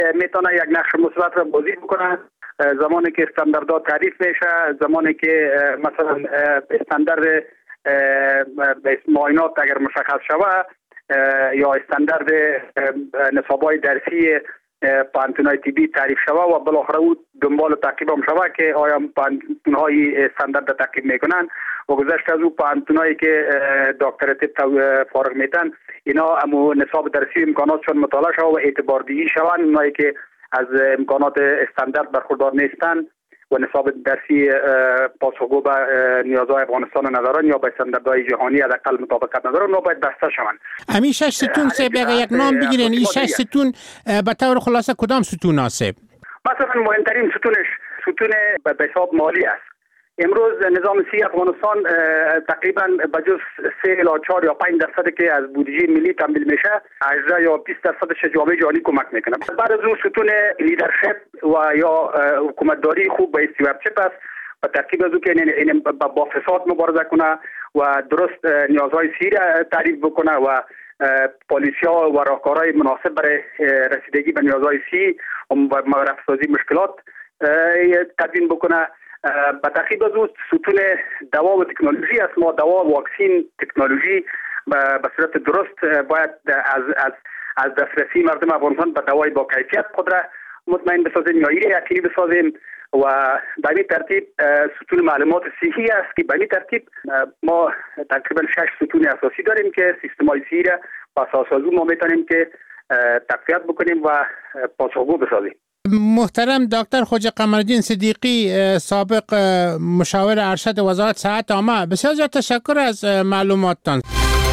میتونه یک نقش مثبت را بازی بکنه زمانی که استانداردها تعریف میشه، زمانی که مثلا استاندارد معاینات اگر مشخص شود یا استاندارد نصاب‌های درسی پانتونای طبی تعریف شود و بالاخره او دنبال تعقیب هم شود که آیا پانتونهای استاندارد تعقیب میکنن و گذشته از او پانتونایی که دکتر طب فارغ میتن اینا امو نصاب درسی امکاناتشون مطالعه شود و اعتباردهی شوند. اونایی که از امکانات استاندارد برخوردار نیستن و نصاب درسی پاسخگو به نیازهای افغانستان ندارن یا به استانداردهای جهانی حداقل مطابقت ندارن، اونا باید بسته شوند. همین 6 ستون سیب یک نام بگیرین، این 6 ستون به طور خلاصه کدام ستون ناسب؟ مثلا مهمترین ستونش ستون به حساب مالی است. امروز نظام سی افغانستان تقریبا به جز 3 الی 4 یا 5% که از بودجه ملی تامین میشه 18 یا 20% جامعه جهانی کمک میکنه. بعد از اون ستون لیدرشپ و یا حکومتداری خوب به استیوردشپ است و ترکیب از اون که این با فساد مبارزه کنه و درست نیازهای سی را تعریف بکنه و پالیسی‌ها و راهکارهای مناسب برای رسیدگی به نیازهای سی و رفع‌سازی مشکلات تدوین بکنه. به ترکیب از اون ستون دوا و تکنولوژی است. ما دوا و واکسین تکنولوژی به صورت درست باید از دسترسی مردم افغانستان به دوای با کیفیت خود را مطمئن بسازیم یا ایره یقینی بسازیم و به این ترتیب ستون معلومات صحی است که به این ترتیب ما تقریبا 6 ستون اساسی داریم که سیستم‌های صحی را با اساس از اون ما میتونیم که تقویت بکنیم و پاسخگو بسازیم. محترم دکتر خواجه قمرالدین صدیقی، سابق مشاور ارشد وزارت صحت عامه، بسیار زیاد تشکر از معلوماتتان.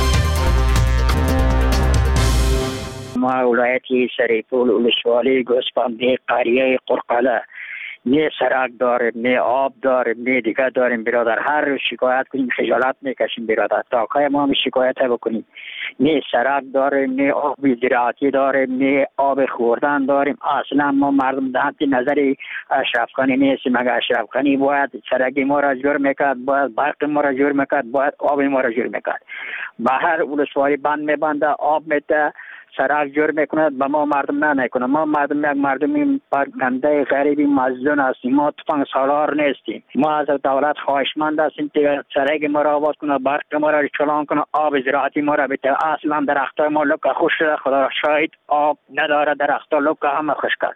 ما ولایت سریپول ولسوالی گوسفندی قریه قرقله نه سرک داریم، نه آب داریم، نه دیگه داریم برادر. هر شکایت کنیم خجالت میکشیم برادر. تاکای ما هم شکایت بکنیم. نه سرک داریم، نه آب زراعتی داریم، نه آب خوردن داریم. اصلا ما مردم تحت نظر اشرف غنی نیستیم. اگر اشرف غنی باید سرک ما را جور میکرد، باید برق ما را جور میکرد، باید آب ما را جور میکرد. به هر ولسوالی بند میبنده، آب میده، سرک جور میکند، به ما مردم نمیکنه. ما مردم یک مردمی پرکنده غریبی مظلوم هستیم. ما تفنگ سالار نیستیم. ما از دولت خواهشمند هستیم که سرک ما را آباد کنه، برق ما را چلان کنه، آب زراعتی ما را بده. اصلا درختای ما لکه خوش شده، خدا را شاهد آب نداره، درختا لکه همه خوش کرد.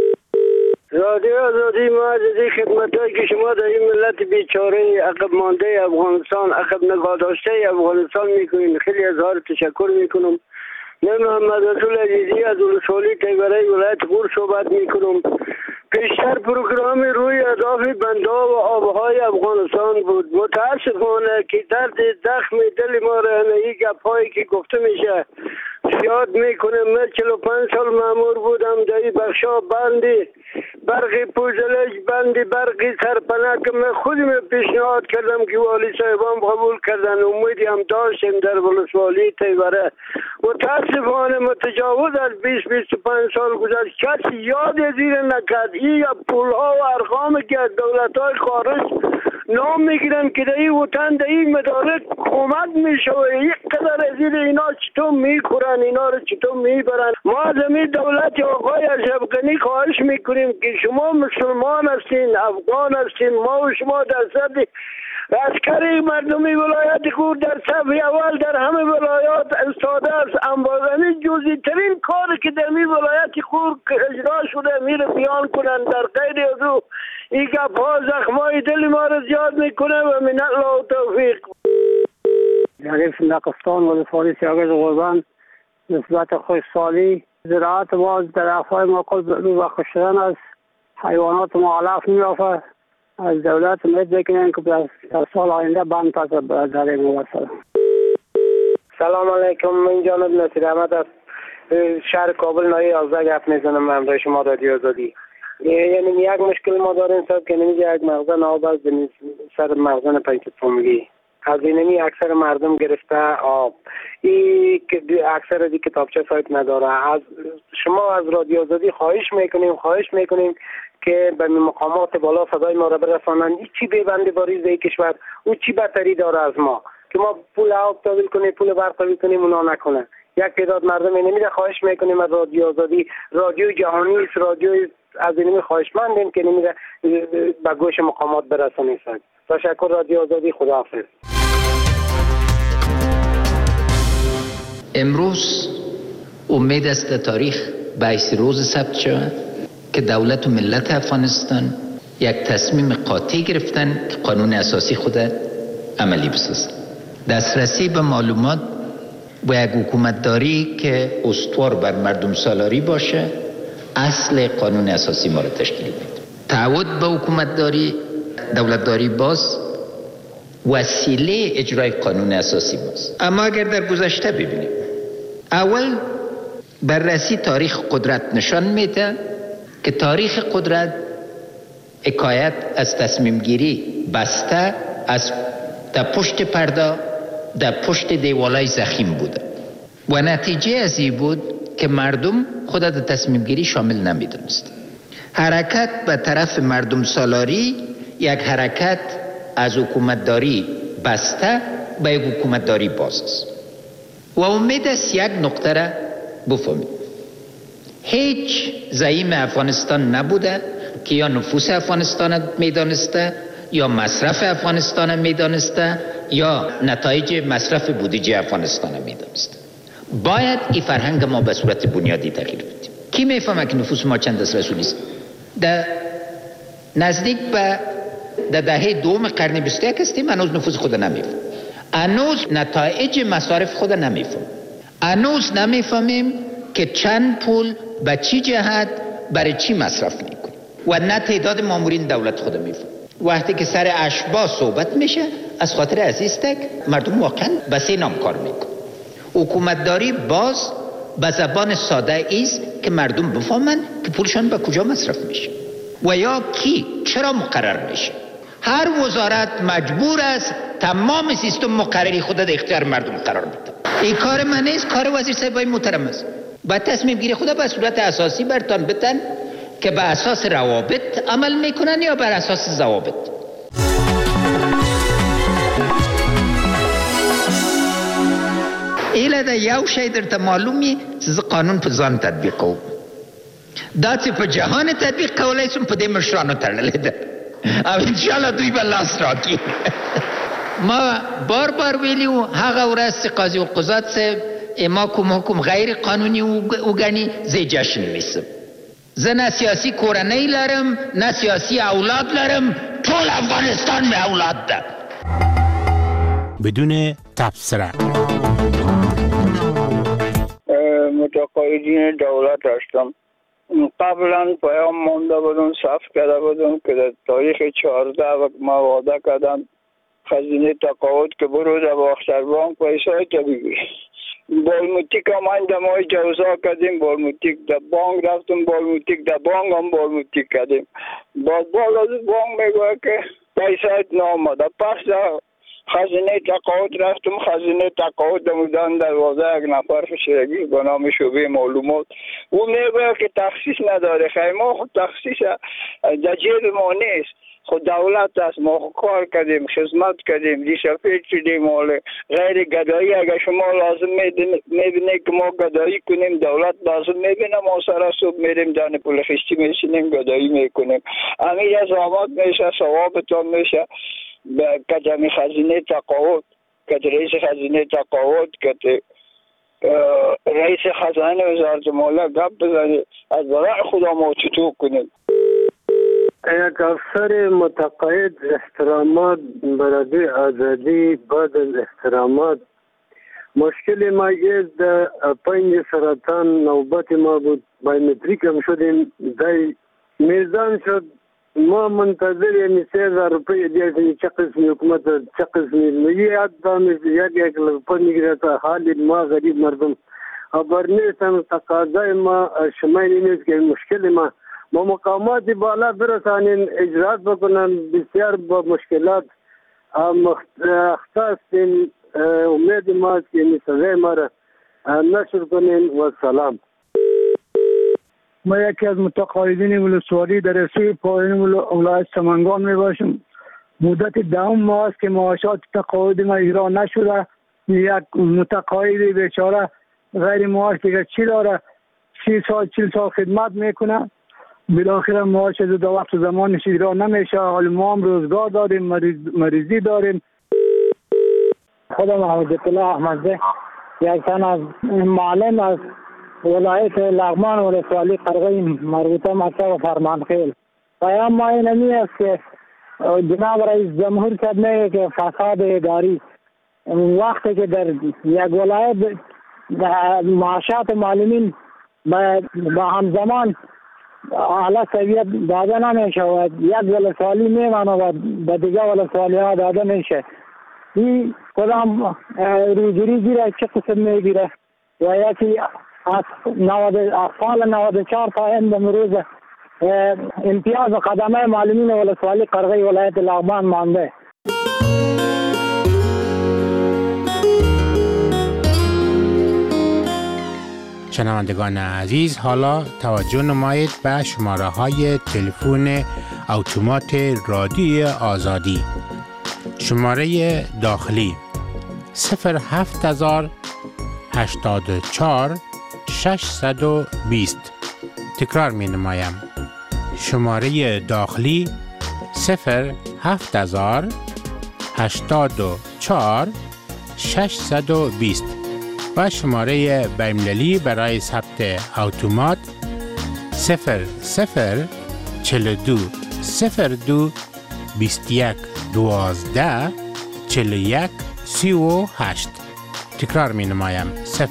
رادیو آزادی، ما از خدمتایی که شما در این ملت بیچاره عقب مانده افغانستان، عقب نگاه داشته افغانستان میکنین، خیلی از ها تشکر میکنم. من محمد رسول عزیزی از ولسوالی تیورای ولایت غور صحبت میکنم. پیشتر پروگرام روی اهداف بندها و آبهای افغانستان بود. متاسفانه که درد زخم دل ما را این گپ‌هایی که گفته میشه یاد میکنه. من 45 سال مامور بودم در این بخشا بندی برقی پوزلج، بندی برقی سرپنک. من خودم پیشنهاد کردم که والی صاحبان قبول کردن، امیدی هم داشتیم در ولسوالی تیوره. متاسفانه متجاوز از 20-25 سال گذشت، کسی یاد زیر نکرد. این پولها و ارقام که دولت‌های خارج نام میگیرن که در این وطن در این مدارک کمک میشه، یک قدر زیر اینا چطور میکورن، اینا رو چطور میبرن. ما از این دولت آقای اشرف غنی خواهش میکنیم که شما مسلمان هستین، افغان هستین، ما و شما در صد عسکری مردمی ولایت غور در صف اول در همه ولایات استاده است. اموالانی جزئی ترین کاری که در این ولایت غور اجرا شده میره بیان کنن. در غیر از او این گپ‌ها زخمای دل ما رو زیاد میکنه و من الله توفیق. یعنی نقصان ولسوالی سیاگز قربان نسبت خوشسالی زراعت باز در افای موقع و خشدن از حیوانات معلف میافه. از دولت امید بکنیم که در سال آینده بند پس در موصل. سلام علیکم، من جانب نصیر احمد از شهر کابل نایی 11 گپ میزنم همراه شما رادیو آزادی. یعنی یک مشکل ما داریم صاحب که نمیگه یک مخزن آب از سر مخزن پنجتفونگی از اینمی اکثر مردم گرفته آب. این که اکثر دی کتابچه سایت نداره. از شما از رادیو آزادی خواهش میکنیم که به مقامات بالا صدای ما را برسانند. این چی ببنده باریز ای کشور، او چی بهتری داره از ما که ما پول آب تحویل کنیم، پول برق تحویل کنیم، اونا نکنه. یک تعداد مردم نمیده خواهش میکنیم از رادیو آزادی، رادیو جهانی است، رادیو از اینمی خواهشمندیم که نمیده به گوش مقامات برسانید. تشکر رادیو آزادی، خداحافظ. امروز امید است تاریخ باعث روز ثبت شود که دولت و ملت افغانستان یک تصمیم قاطع گرفتن که قانون اساسی خود عملی بسازند. دسترسی به معلومات و یک حکومتداری که استوار بر مردم سالاری باشه اصل قانون اساسی ما را تشکیل میده. تعهد به حکومتداری، دولتداری باز وسیله اجرای قانون اساسی باز. اما اگر در گذشته ببینیم، اول بررسی تاریخ قدرت نشان میده که تاریخ قدرت حکایت از تصمیم گیری بسته از در پشت پرده، در پشت دیوالای زخیم بوده و نتیجه از این بود که مردم خود در تصمیم گیری شامل نمیدونست. حرکت به طرف مردم سالاری یک حرکت از حکومتداری بسته به یک حکومتداری باز است و امید است یک نقطه را بفهمید. هیچ زعیم افغانستان نبوده که یا نفوس افغانستان میدانسته یا مصرف افغانستان میدانسته یا نتایج مصرف بودجه افغانستان میدانسته. باید این فرهنگ ما به صورت بنیادی تغییر بدیم. کی میفهمه که نفوس ما چند است رسولی است؟ در نزدیک به دهه دوم قرن 21 هستیم، هنوز نفوس خود نمیفهمیم. هنوز نتایج مصارف خود نمیفهمیم. هنوز نمیفهمیم که چند پول به چی جهت برای چی مصرف میکنیم و نه تعداد مامورین دولت خود میفهمیم. وقتی که سر اشباح صحبت میشه از خاطر عزیز تک مردم واقعا به سه نام کار میکنه. حکومتداری باز به زبان ساده است که مردم بفهمن که پولشان به کجا مصرف میشه و یا کی چرا مقرر میشه. هر وزارت مجبور است تمام سیستم مقرری خود در اختیار مردم قرار بده. این کار من نیست، کار وزیر صاحبای محترم است. باید تصمیم گیری خود به صورت اساسی برتان بدن که به اساس روابط عمل میکنن یا بر اساس ضوابط. ایله دا یو شی درته معلومی چې قانون په ځان تطبیق کوم. دا چې په جهان تطبیق کولای شم په دې مشرانو تړلې ده او انشاءالله دوی به لاس راکړي. ما بار بار ویلیو هغه ورځ چې قاضي القضات صاحب ما کوم حکم غیر قانوني وګڼي زه جشن نیسم. زه نه سیاسي کورنۍ لرم نه سیاسي اولاد لرم، ټول افغانستان مې اولاد ده. بدون تبصره متقاعدین دولت هستم. قبلا پیام مانده بودم، ثبت کرده بودم که در تاریخ 14 وقت ما وعده کردم خزینه تقاعد که برو در باختر بانک پیسای تا بگیر. بالموتیک هم این دمای جوزا کردیم، بالموتیک در بانک رفتم، بالموتیک در بانک هم بالموتیک کردیم. باز از بانک میگوه که پیسایت نامده. پس خزینه تقاعد رفتم، خزینه تقاعد دمودن دروازه یک نفر فشرگی به نام شعبه معلومات. او میگوید که تخصیص نداره. خیلی ما خود تخصیص در جیب ما نیست، خود دولت است. ما کار کردیم، خدمت کردیم، دیسپیت شدیم. غیر گدایی اگر شما لازم میبینه که ما گدایی کنیم، دولت لازم میبینه ما سر صبح میریم دانه پول خشتی میشینیم گدایی میکنیم. امیر از آماد میشه، ثوابتان میشه. کجامی خزینه تقاعد، کج رئیس خزینه تقاعد، کج رئیس خزانه وزارت مالیه گپ بزنید از برای خدا ما چطور کنیم. یک افسر متقاعد احترامات برای آزادی بعد از احترامات مشکل ما از 5 سرطان نوبت ما بود، بایومتریک هم شدیم، دای میزان شد. ما منتظر یعنی 3000 روپیه دیگه چه قسمی حکومت چه قسمی یاد دامش یک روپیه میگیره تا حال ما غریب مردم خبر نیستم. تقاضای ما شمایی نیست که مشکل ما مقامات بالا برسانین، اجرات بکنن. بسیار با مشکلات اختصاصین. امید ما است که سزای ما را نشر کنین و سلام. ما یکی از متقاعدین ولسوالی در رسوی پایین ولایت سمنگان می باشم. مدت 10 ماه است که معاشات تقاعد ما اجرا نشده. یک متقاعد بیچاره غیر معاش دیگه چی داره؟ 30 سال 40 سال خدمت میکنه، بالاخره معاش از دو وقت زمانش اجرا نمیشه. حال ما هم روزگار داریم، مریضی داریم. خودم محمد اطلاع احمدزی، یک تن از معلم از ولایت لغمان ولسوالی قرغی مربوطه مکتب فرمانخیل. پیام ما اینمی است که جناب رئیس جمهور صاحب میگه که فساد اداری وقتی که در یک ولایت معاشات معلمین با همزمان اعلی سویت داده نمیشه و یک ولسوالی میمانه و به دیگه ولسوالی ها داده میشه. این کدام روزی زیر چه قسم میگیره و یکی از سال 94 تا این امروز امتیاز قدمه معلمین ولسوالی قرغی ولایت لغمان مانده. شنوندگان عزیز، حالا توجه نمایید به شماره های تلفن اتومات رادیوی آزادی. شماره داخلی 07084 620. تکرار می نمایم. شماره داخلی 07084 620 و شماره بین‌المللی برای ثبت اتومات 0042 02 21 12 41 38. تکرار می نمایم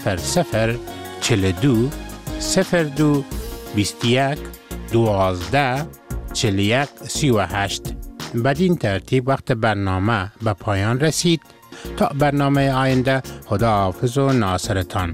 0042 02 21 12 41 38. بدین ترتیب وقت برنامه به پایان رسید. تا برنامه آینده، خدا حافظ و ناصرتان.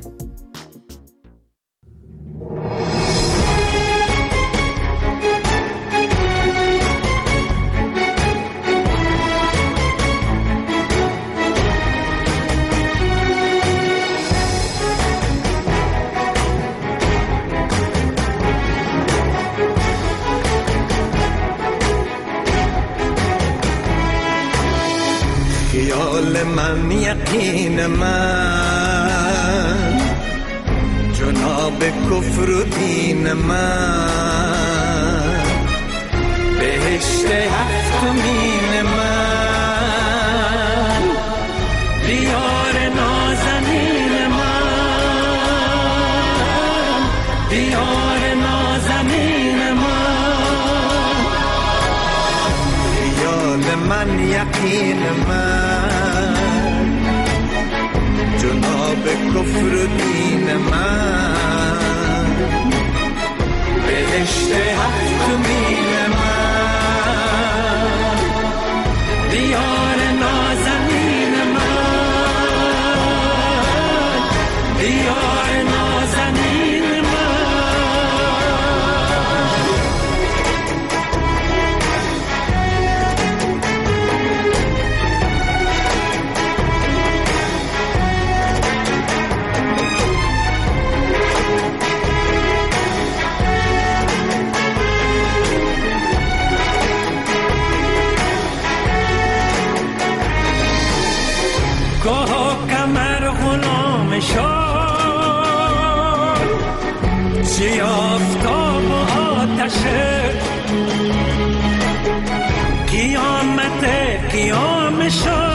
من یقین من جناب کفر و دین من بهشت هفتمین من دیار نازنین من دیار نازنین من خیال من یقین من جناب کفر و دین من بهشت هفتمین من دیار نازنین من دیار نازنین چی آفتاب و آتشه قیامت قیام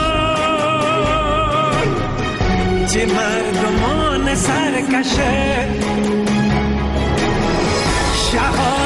شد چی مردمان سرکشه شهاد